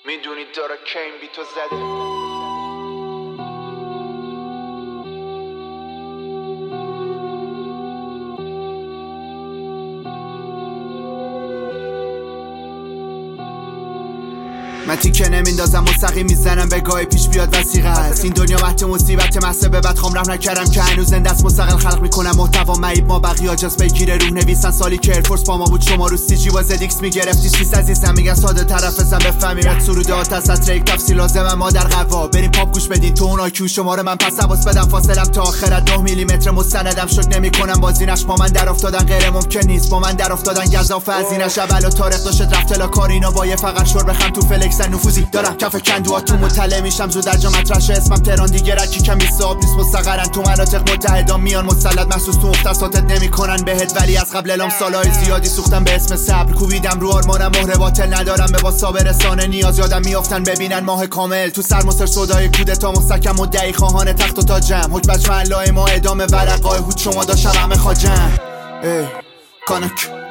میدونی داره کین بی تو زده. من تیکه نمیندازم مستقیم میزنم به گاه پیش بیاد وسیقه است. این دنیا وقت مصیبت محسه به بد خام رحم نکردم که هنوز زنده است. مستقل خلق میکنم محتوا معیب ما بقیه جاست بگیره روح نویسن سالی که ایرفورس با ما بود شما رو سی جی و زد ایکس میگرفتی چیز عزیزم میگن ساده طرف ازم بفهمی رد سرودات از سطر یک تفصیل لازمم ما در قوا بریم پاپ گوش بدین تو اون آیکیو شما رو من پس حواس بدم فاصلم تا آخرت 9 میلیمتر مستندم شک نمیکنم بازینش با من در افتادن غیر ممکن نیست با من در افتادن گزاف از این شبل و تاریخ داشت رفت لا کارینا با یه فقط شور بخم تو فلکسن نفوذی دارم کف کندواتون مطلع میشم زود در جا مطرح اسمم تهران دیگه رکی کم حساب نیست مستقرن تو مناطق متحدا میان مسلط محسوس تو مختصاتت نمیکنن بهت ولی از قبل اعلام سالای زیادی سوختم به اسم صبر کوبیدم رو آرمانم مهر باطل ندارم به واسا رسانه نیاز یادم میافتن ببینن ماه کامل تو سرمسر صدای کودتا مستکم مدعی خواهان تخت و تاجم حکم بچ محلای ما ادامه ورقای هوت شما داشتم همه خاجم کانک